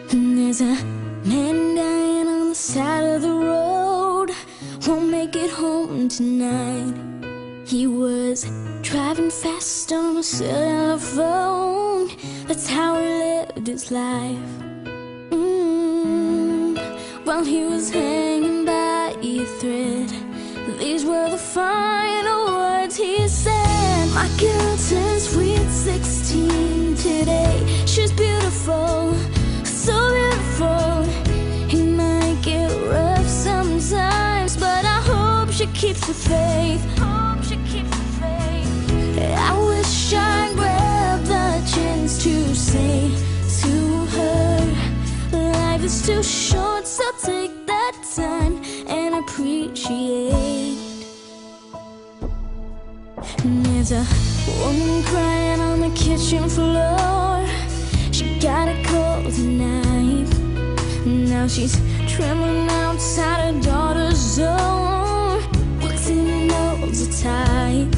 There's a man dying on the side of the road, won't make it home tonight. He was driving fast on a cellular phone, that's how he lived his life. While he was hanging by a thread, these were the final words he said. My girl turns sweet 16 today. She's beautiful, so beautiful. It might get rough sometimes, but I hope she keeps the faith. I wish I grabbed the chance to say to her, life is too short, so take that time and appreciate. There's a woman crying on the kitchen floor. She got a cold tonight. Now she's trembling outside her daughter's door. Books and nails are tight.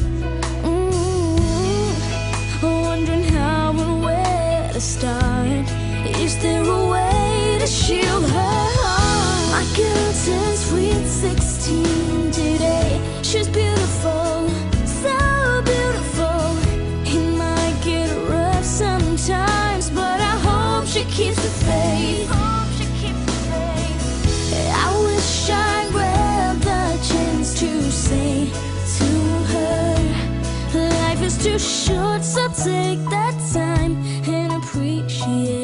Wondering how and where to start. Is there a way to shield her heart? My girl turns sweet 16 today. She's beautiful, so beautiful. It might get rough sometimes, but I hope she keeps the faith. I wish I grabbed the chance to say to her, life is too short, so take that time and appreciate.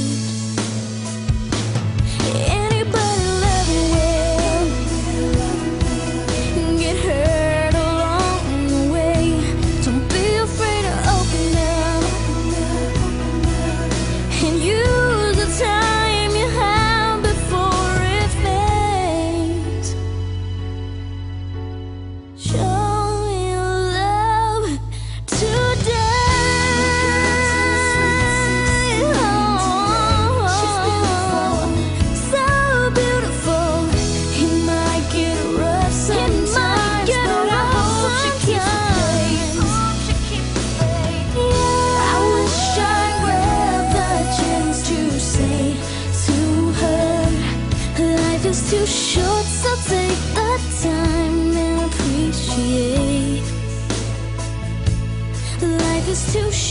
Anybody love you well, get hurt along the way. Don't be afraid to open up and use the time you have before it fades. Show your love today. So beautiful. It might get rough sometimes, but I hope she keeps the faith. I wish I grabbed the chance to say to her, life is too short, so take the time and appreciate. Life is too short.